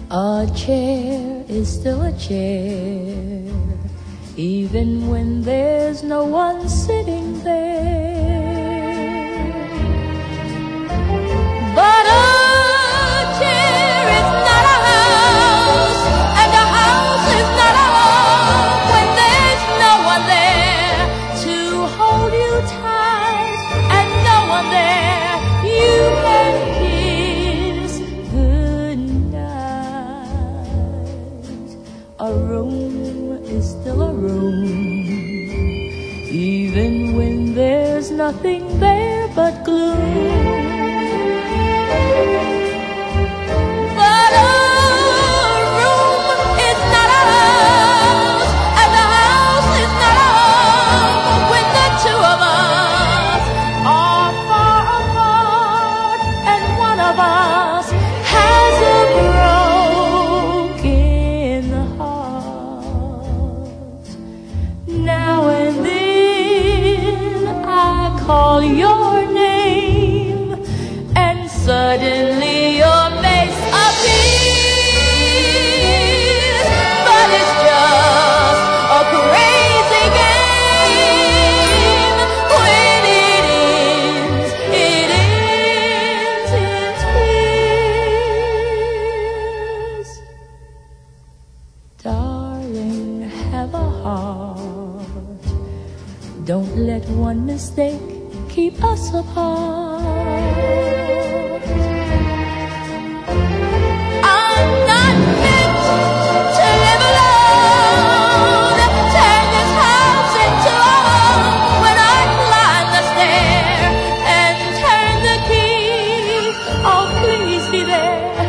A chair is still a chair, even when there's no one sitting there. But a chair is not a house, and a house is not a home when there's no one there to hold you tight, and no one there you can kiss goodnight. A room is still a room, even when there's nothing there but gloom. But a room is not a house, and a house is not a home when the two of us are far apart, and one of us has a broken heart. Now and then I call your name, and suddenly your face appears. But it's just a crazy game. When it ends in tears. Darling, have a heart. Don't let one mistake keep us apart. I'm not meant to live alone. Turn this house into a home when I climb the stair and turn the key. Oh, please be there